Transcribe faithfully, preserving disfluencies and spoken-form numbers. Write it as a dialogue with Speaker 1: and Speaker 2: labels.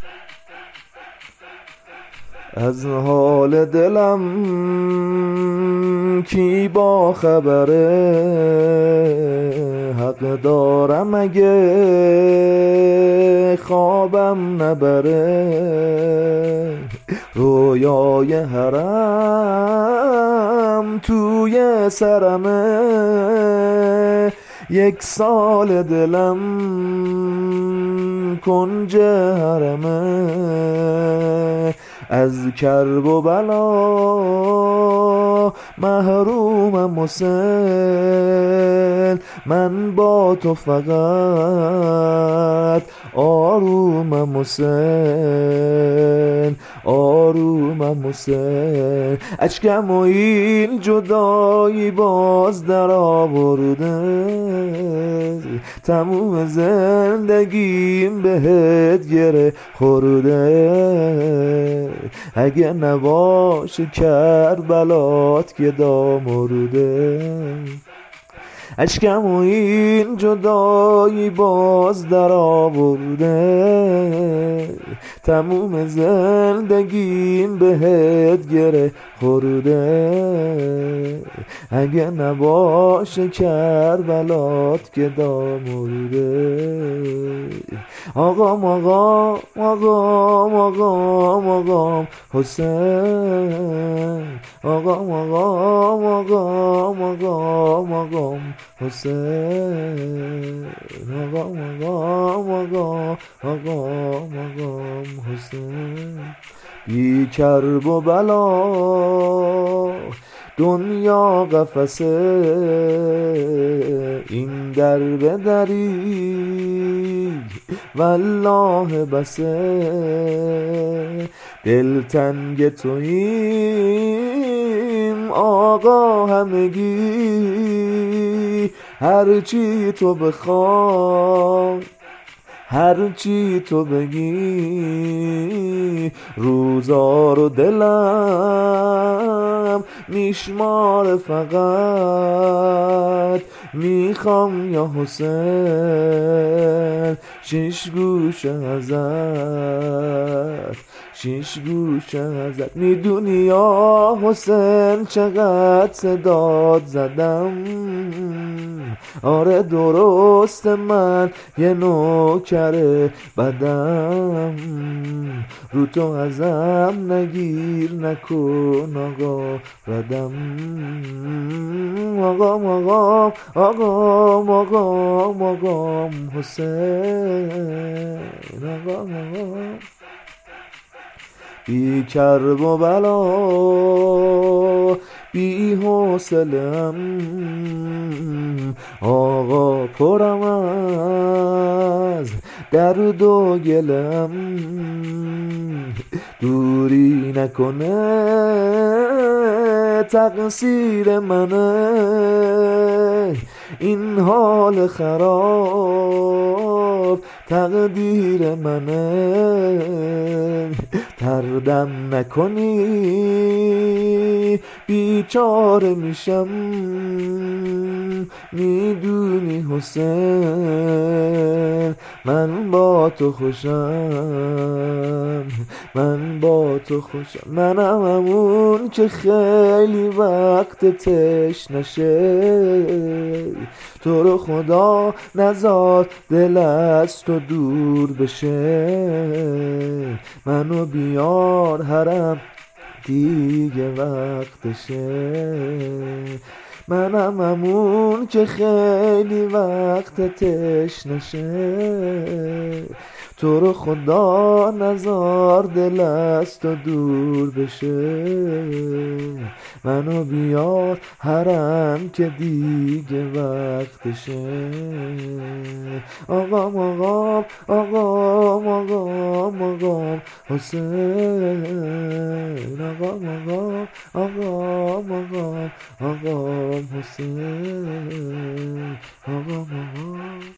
Speaker 1: از حال دلم کی با خبره، حق دارم اگه خوابم نبره. رویای حرم توی سرمه، یک سال دلم کنج حرمه. از کرب و بلا محرومم حسین، من با تو فقط آرومم حسین، آرومم حسین. اشکم و این جدایی باز در آورده، تموم زندگیم بهت گره خورده. اگه نباشه کربلات که دامورده، اشکم و این جدایی باز در آورده، تموم زندگیم بهت گره خورده. اگه نباشه کربلات که دامورده. آقام آقام آقام آقام آقام حسین، آقام آقام آقام آقام آقام حسین، آقام آقام آقام آقام آقام حسین. بی کرب و بلا دنیا قفسه، این در به دری والله بسه. دلتنگ توییم آقا همگی، هرچی تو بخوای هرچی تو بگی. روزار و دلم میشمار فقط میخوام یا حسین شش گوشه ازت، شش گوشه ازت. میدونی یا حسین چقدر صدات زدم، آره درست من یه نوکر بدم. رو تو ازم نگیر نکن آقا ردم. آقام آقام آقام آقام آقام حسین، آقام آقام. بی کرب و بلا بی حوصله‌ام آقا، پرم از درد و گلم. دوری نکنه تقصیر منه، این حال خراب تقدیر منه. تردم نکنی بیچاره میشم، میدونی حسین من با تو خوشم، من با تو خوشم. منم همون که خیلی وقت تشنشه، تو رو خدا نذار دل از تو دور بشه. منو بیار حرم دیگه وقتشه، منم همون که خیلی وقت تشنشه. تو رو خدا نذار دل از تو دور بشه. منو بیار حرم که دیگه وقتشه. آقام آقام آقام آقام آقام حسین، آقام آقام آقام آقام آقام حسین، آقام آقام.